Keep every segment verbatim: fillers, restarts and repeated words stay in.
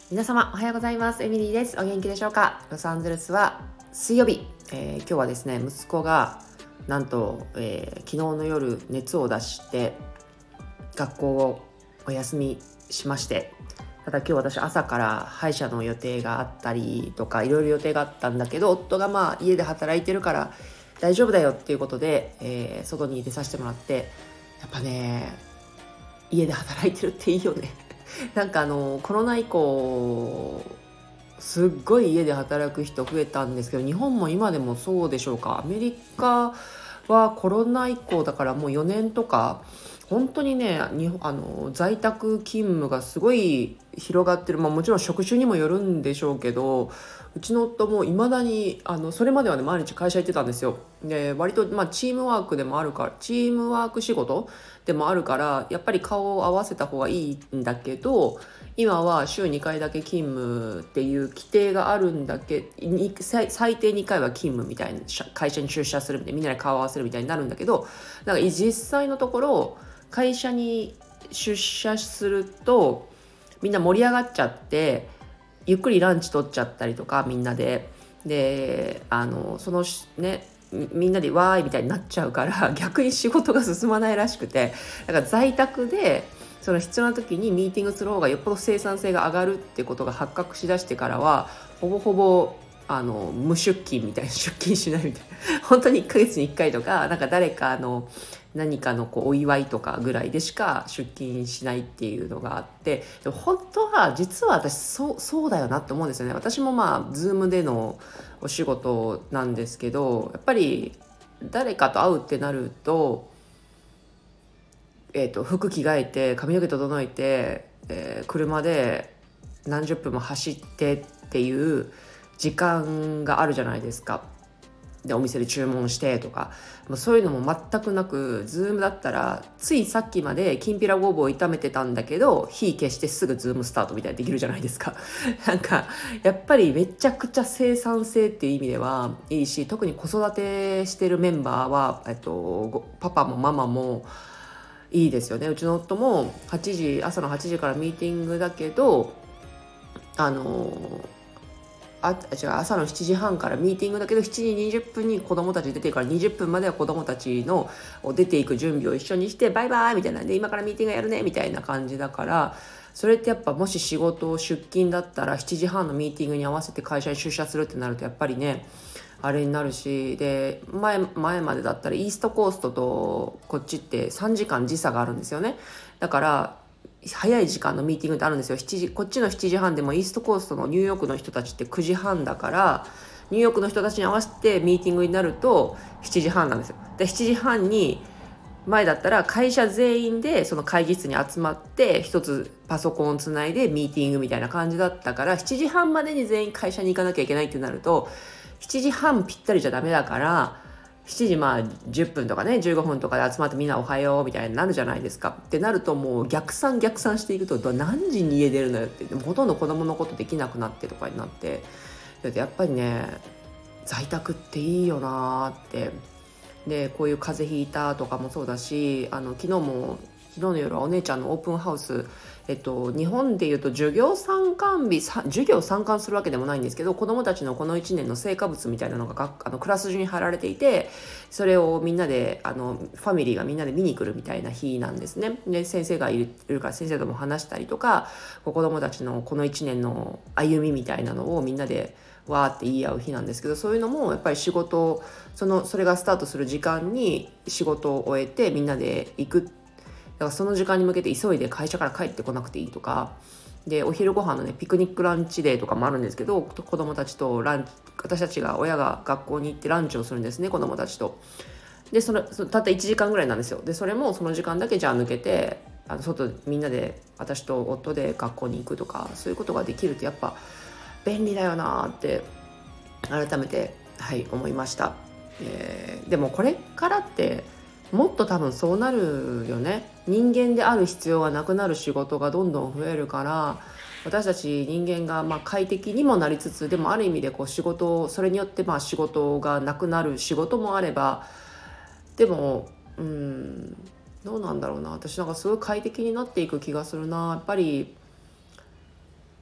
皆様おはようございます。エミリーです。お元気でしょうか。ロサンゼルスは水曜日、えー、今日はですね息子がなんと、えー、昨日の夜熱を出して学校をお休みしまして、ただ今日私朝から歯医者の予定があったりとかいろいろ予定があったんだけど、夫がまあ家で働いてるから大丈夫だよっていうことで、えー、外に出させてもらって、やっぱね家で働いてるっていいよねなんかあのコロナ以降すっごい家で働く人増えたんですけど、日本も今でもそうでしょうか。アメリカはコロナ以降だからもうよねんとか本当にね日本あの在宅勤務がすごい広がってる、まあ、もちろん職種にもよるんでしょうけど、うちの夫もいまだにあのそれまではね毎日会社行ってたんですよ。で割と、まあ、チームワークでもあるからチームワーク仕事でもあるからやっぱり顔を合わせた方がいいんだけど、今は週にかいだけ勤務っていう規定があるんだけに最最低にかいは勤務みたいな、会社に出社するみたいな、みんなで顔を合わせるみたいになるんだけど、なんか実際のところ会社に出社するとみんな盛り上がっちゃってゆっくりランチ取っちゃったりとか、みんなでであのそのねみんなでわーいみたいになっちゃうから逆に仕事が進まないらしくて、だから在宅でその必要な時にミーティングする方がよっぽど生産性が上がるってことが発覚しだしてからはほぼほぼあの無出勤みたいな、出勤しないみたいな本当にいっかげつにいっかいとか、なんか誰かの何かのこうお祝いとかぐらいでしか出勤しないっていうのがあって、でも本当は実は私そうそうだよなって思うんですよね。私もまあ Zoom でのお仕事なんですけど、やっぱり誰かと会うってなると、えーと、服着替えて髪の毛整えて、えー車で何十分も走ってっていう時間があるじゃないですか。でお店で注文してとか、もうそういうのも全くなく、ズームだったらついさっきまできんぴらごぼうを炒めてたんだけど火消してすぐズームスタートみたいにできるじゃないですかなんかやっぱりめちゃくちゃ生産性っていう意味ではいいし、特に子育てしてるメンバーは、えっと、パパもママもいいですよね。うちの夫もはちじ朝のはちじからミーティングだけど、あのあ違う朝のしちじはんからミーティングだけどしちじにじゅっぷんに子供たち出てるからにじゅっぷんまでは子供たちの出ていく準備を一緒にしてバイバイみたいなで、今からミーティングやるねみたいな感じだから、それってやっぱもし仕事を出勤だったらしちじはんのミーティングに合わせて会社に出社するってなるとやっぱりねあれになるし、で 前, 前までだったらイーストコーストとこっちってさんじかん時差があるんですよね。だから早い時間のミーティングってあるんですよ。しちじこっちのしちじはんでもイーストコーストのニューヨークの人たちってくじはんだから、ニューヨークの人たちに合わせてミーティングになるとしちじはんなんですよ。でしちじはんに前だったら会社全員でその会議室に集まって一つパソコンをつないでミーティングみたいな感じだったから、しちじはんまでに全員会社に行かなきゃいけないってなるとしちじはんぴったりじゃダメだから、しちじまあじゅっぷんとかねじゅうごふんとかで集まってみんなおはようみたいになるじゃないですか。ってなるともう逆算逆算していくと何時に家出るのよって、でもほとんど子供のことできなくなってとかになって、やっぱりね在宅っていいよなって。でこういう風邪ひいたとかもそうだし、あの昨日も昨日の夜はお姉ちゃんのオープンハウス、えっと、日本でいうと授業参観日授業参観するわけでもないんですけど、子どもたちのこのいちねんの成果物みたいなのがあのクラス中に貼られていて、それをみんなであのファミリーがみんなで見に来るみたいな日なんですね。で先生がいるから先生とも話したりとか、子どもたちのこのいちねんの歩みみたいなのをみんなでわーって言い合う日なんですけど、そういうのもやっぱり仕事そのそれがスタートする時間に仕事を終えてみんなで行く。だからその時間に向けて急いで会社から帰ってこなくていいとかで、お昼ご飯のねピクニックランチデーとかもあるんですけど、子供たちとランチ私たちが親が学校に行ってランチをするんですね、子供たちと。でそのそのたったいちじかんぐらいなんですよ。でそれもその時間だけじゃあ抜けてあの外みんなで私と夫で学校に行くとか、そういうことができるってやっぱ便利だよなって改めて、はい、思いました。えー、でもこれからってもっと多分そうなるよね。人間である必要がなくなる仕事がどんどん増えるから、私たち人間がまあ快適にもなりつつ、でもある意味でこう仕事それによってまあ仕事がなくなる仕事もあれば、でもうーんどうなんだろうな、私なんかすごい快適になっていく気がするな。やっぱり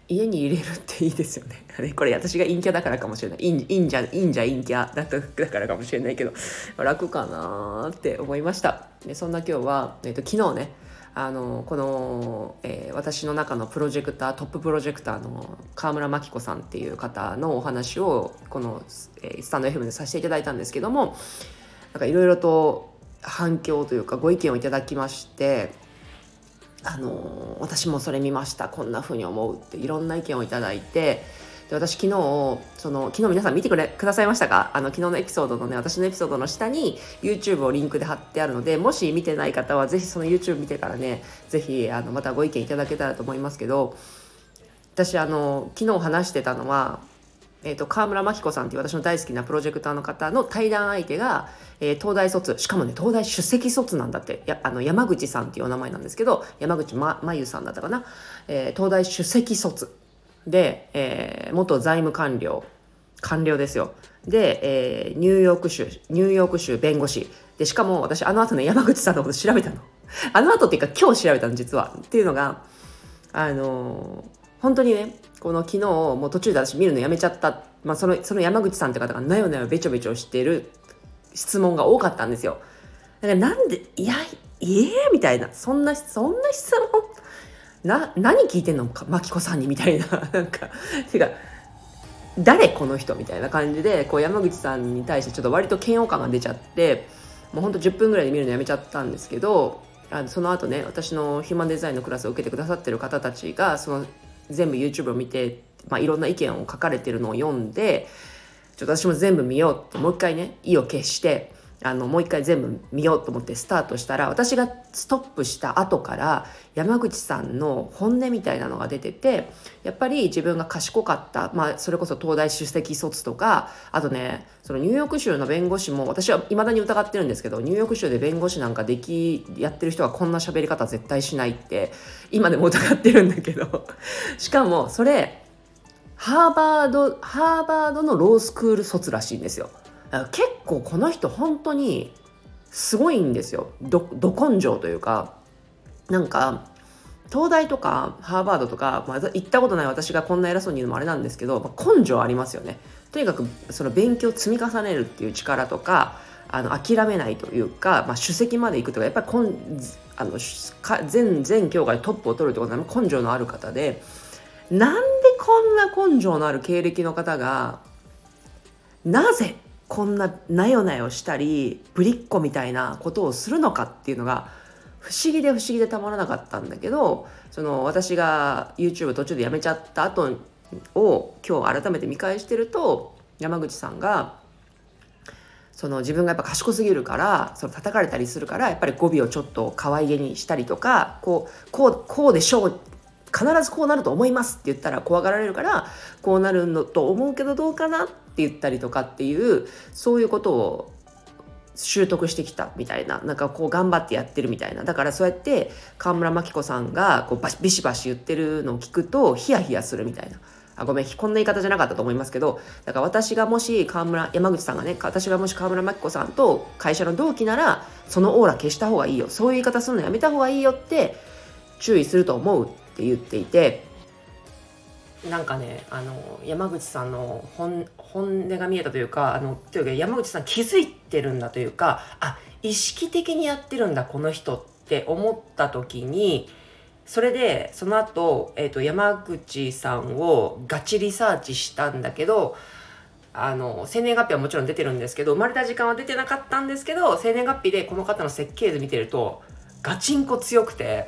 家に入れるっていいですよね。あれこれ私が陰キャだからかもしれない。陰陰者陰者陰キャだっただからかもしれないけど、楽かなって思いました。でそんな今日は、えー、と昨日ねあのこの、えー、私の中のプロジェクタートッププロジェクターの川村真紀子さんっていう方のお話をこの、えー、スタンド エフエム でさせていただいたんですけども、なんかいろいろと反響というかご意見をいただきまして、あの私もそれ見ました、こんな風に思うっていろんな意見をいただいて、で私昨日その昨日皆さん見てくれくださいましたか？あの昨日のエピソードのね私のエピソードの下に YouTube をリンクで貼ってあるので、もし見てない方はぜひその YouTube 見てからねぜひあのまたご意見いただけたらと思いますけど、私あの昨日話してたのはえー、と川村真紀子さんっていう私の大好きなプロジェクターの方の対談相手が、えー、東大卒、しかもね東大首席卒なんだって。やあの山口さんっていうお名前なんですけど、山口ま真由さんだったかな、えー、東大首席卒で、えー、元財務官僚官僚ですよ。で、えー、ニューヨーク州ニューヨーク州弁護士で、しかも私あの後ね山口さんのこと調べたのあの後っていうか今日調べたの実はっていうのが、あのー本当にねこの昨日もう途中で私見るのやめちゃった、まあ、そのその山口さんって方がなよなよべちょべちょしてる質問が多かったんですよ。だからなんでいやえー、みたいな、そんなそんな質問な何聞いてんのか真紀子さんにみたいななんかてか誰この人みたいな感じでこう山口さんに対してちょっと割と嫌悪感が出ちゃって、もうほんとじゅっぷんぐらいで見るのやめちゃったんですけど、あのその後ね私のヒューマンデザインのクラスを受けてくださってる方たちがその全部 YouTube を見て、まあ、いろんな意見を書かれてるのを読んで、ちょっと私も全部見ようってもう一回ね意を決してあのもう一回全部見ようと思ってスタートしたら、私がストップした後から山口さんの本音みたいなのが出てて、やっぱり自分が賢かった、まあ、それこそ東大首席卒とか、あとねそのニューヨーク州の弁護士も私は未だに疑ってるんですけど、ニューヨーク州で弁護士なんかできやってる人はこんな喋り方絶対しないって今でも疑ってるんだけどしかもそれハーバードハーバードのロースクール卒らしいんですよ。結構この人本当にすごいんですよ。どど根性というか、なんか東大とかハーバードとか、まあ、行ったことない私がこんな偉そうに言うのもあれなんですけど、まあ、根性ありますよね。とにかくその勉強を積み重ねるっていう力とか、あの諦めないというか、まあ、首席まで行くとか、やっぱりこんあの全全教会トップを取るってことは根性のある方で、なんでこんな根性のある経歴の方がなぜこんななよなよしたりぶりっ子みたいなことをするのかっていうのが不思議で不思議でたまらなかったんだけど、その私が YouTube 途中でやめちゃった後を今日改めて見返してると、山口さんがその自分がやっぱ賢すぎるからその叩かれたりするから、やっぱり語尾をちょっと可愛げにしたりとか、こうこうこうでしょう必ずこうなると思いますって言ったら怖がられるから、こうなるのと思うけどどうかなって言ったりとかっていう、そういうことを習得してきたみたいな、なんかこう頑張ってやってるみたいな。だからそうやって川村真紀子さんがこうバシビシバシ言ってるのを聞くとヒヤヒヤするみたいな。あ、ごめんこんな言い方じゃなかったと思いますけど、だから私がもし川村山口さんがね私がもし川村真紀子さんと会社の同期ならそのオーラ消した方がいいよ、そういう言い方するのやめた方がいいよって注意すると思うって言っていて、なんかねあの山口さんの 本, 本音が見えたというか、あのというか山口さん気づいてるんだというか、あ意識的にやってるんだこの人って思った時に、それでその後、えーと、山口さんをガチリサーチしたんだけど、あの生年月日はもちろん出てるんですけど、生まれた時間は出てなかったんですけど、生年月日でこの方の設計図見てるとガチンコ強くて、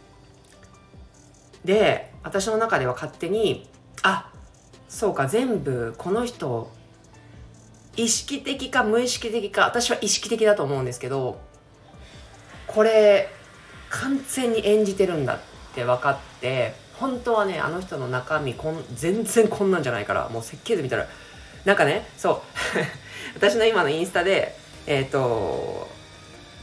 で私の中では勝手にあそうか全部この人意識的か無意識的か、私は意識的だと思うんですけど、これ完全に演じてるんだって分かって、本当はねあの人の中身こん全然こんなんじゃないから、もう設計図見たらなんかねそう私の今のインスタでえっ、ー、と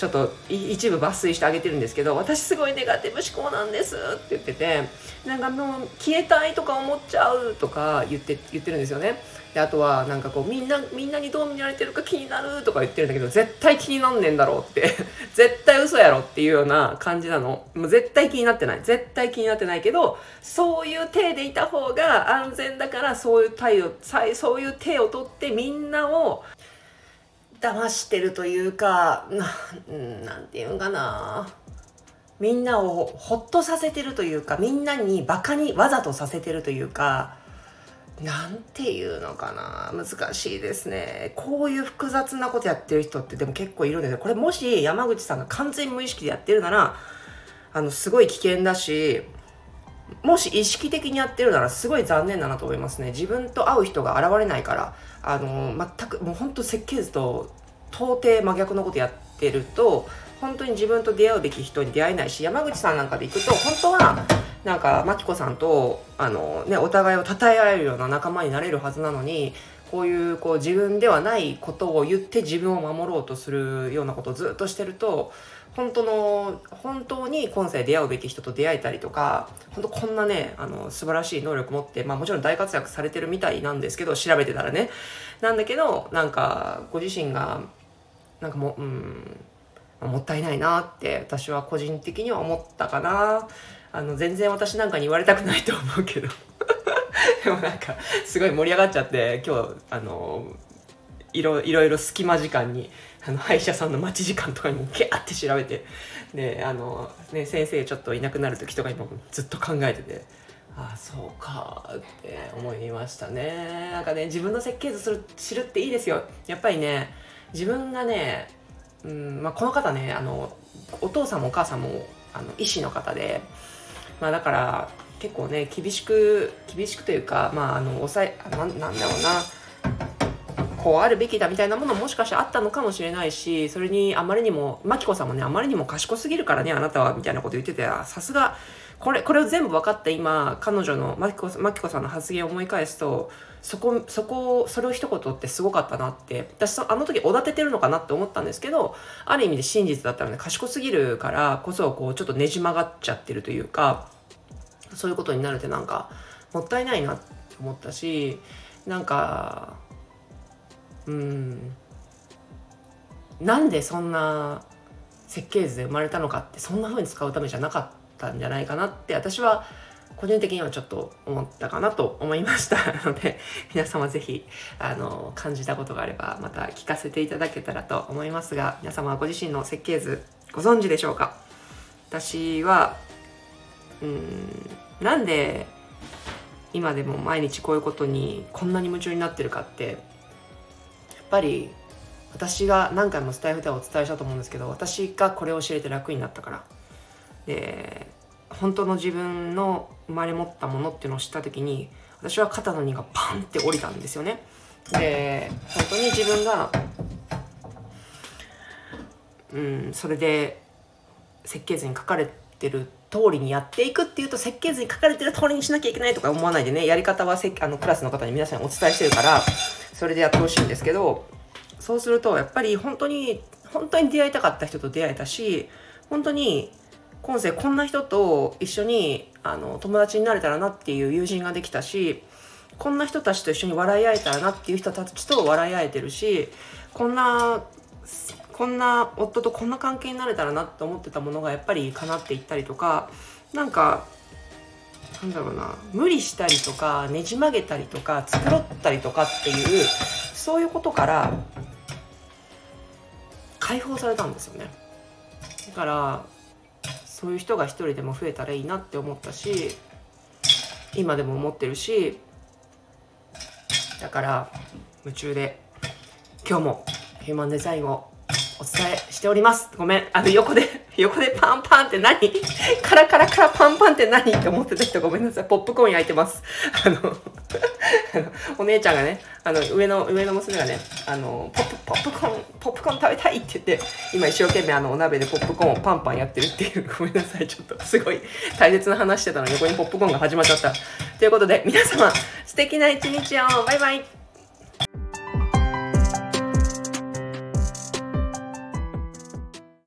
ちょっと一部抜粋してあげてるんですけど、私すごいネガティブ思考なんですって言ってて、なんかもう消えたいとか思っちゃうとか言って言ってるんですよね。であとはなんかこうみんなみんなにどう見られてるか気になるとか言ってるんだけど、絶対気になんねんだろうって絶対嘘やろっていうような感じなの。もう絶対気になってない絶対気になってないけど、そういう体でいた方が安全だから、そういう体をそういう体を取ってみんなを騙してるというか、な、なんていうんかな、みんなをほっとさせてるというか、みんなにバカにわざとさせてるというか、なんていうのかな、難しいですね。こういう複雑なことやってる人ってでも結構いるんですよ。これもし山口さんが完全無意識でやってるなら、あのすごい危険だし、もし意識的にやってるならすごい残念だなと思いますね。自分と会う人が現れないから、あの全くもう本当設計図と到底真逆のことやってると、本当に自分と出会うべき人に出会えないし、山口さんなんかで行くと本当はなんかマキコさんとあの、ね、お互いを称えられるような仲間になれるはずなのに、こういうこう自分ではないことを言って自分を守ろうとするようなことをずっとしてると、本当の本当に今世出会うべき人と出会えたりとか、本当こんなね、あの素晴らしい能力持って、まあもちろん大活躍されてるみたいなんですけど、調べてたらね、なんだけどなんかご自身がなんかもう、うん、もったいないなって私は個人的には思ったかな。あの全然私なんかに言われたくないと思うけどでもなんかすごい盛り上がっちゃって、今日あのいろいろいろ隙間時間にあの歯医者さんの待ち時間とかにもキャーって調べて、であの、ね、先生ちょっといなくなる時とかにもずっと考えてて、ああそうかって思いましたね。なんかね、自分の設計図する知るっていいですよ。やっぱりね、自分がね、うんまあ、この方ね、あのお父さんもお母さんもあの医師の方で、まあ、だから結構ね厳しく厳しくというか、まああの抑えな、なんだろうな、こうあるべきだみたいなものももしかしてあったのかもしれないし、それにあまりにもマキコさんもね、あまりにも賢すぎるからねあなたはみたいなこと言ってて、さすがこれこれを全部分かった今、彼女のマキコマキコさんの発言を思い返すと、そこそこそれを一言ってすごかったなって、私あの時おだててるのかなって思ったんですけど、ある意味で真実だったので、賢すぎるからこそこうちょっとねじ曲がっちゃってるというか、そういうことになるってなんかもったいないなって思ったし、なんかうんなんでそんな設計図で生まれたのかって、そんな風に使うためじゃなかったんじゃないかなって私は個人的にはちょっと思ったかなと思いましたので、皆様ぜひあの感じたことがあればまた聞かせていただけたらと思いますが、皆様はご自身の設計図ご存知でしょうか？私はうーんなんで今でも毎日こういうことにこんなに夢中になってるかって、やっぱり私が何回もスタイフではお伝えしたと思うんですけど、私がこれを知れて楽になったからで、本当の自分の生まれ持ったものっていうのを知った時に、私は肩の荷がパンって降りたんですよね。で本当に自分がうんそれで設計図に書かれてる通りにやっていくっていうと、設計図に書かれてる通りにしなきゃいけないとか思わないでね、やり方はせあのクラスの方に皆さんにお伝えしてるからそれでやってほしいんですけど、そうするとやっぱり本当に本当に出会いたかった人と出会えたし、本当に今世こんな人と一緒にあの友達になれたらなっていう友人ができたし、こんな人たちと一緒に笑い合えたらなっていう人たちと笑い合えてるし、こんなこんな夫とこんな関係になれたらなって思ってたものがやっぱり叶っていったりとか、なんかなんだろうな、無理したりとかねじ曲げたりとか繕ったりとかっていう、そういうことから解放されたんですよね。だからそういう人が一人でも増えたらいいなって思ったし、今でも思ってるし、だから夢中で今日もヒューマンデザインをお伝えしております。ごめん、あの横で横でパンパンって何カラカラカラパンパンって何って思ってた人ごめんなさい。ポップコーン焼いてます。あのお姉ちゃんがね、あの上の上の娘がね、あのポップポップコーンポップコーン食べたいって言って、今一生懸命あのお鍋でポップコーンをパンパンやってるっていう、ごめんなさい、ちょっとすごい大切な話してたのに横にポップコーンが始まっちゃったということで、皆様素敵な一日を。バイバイ。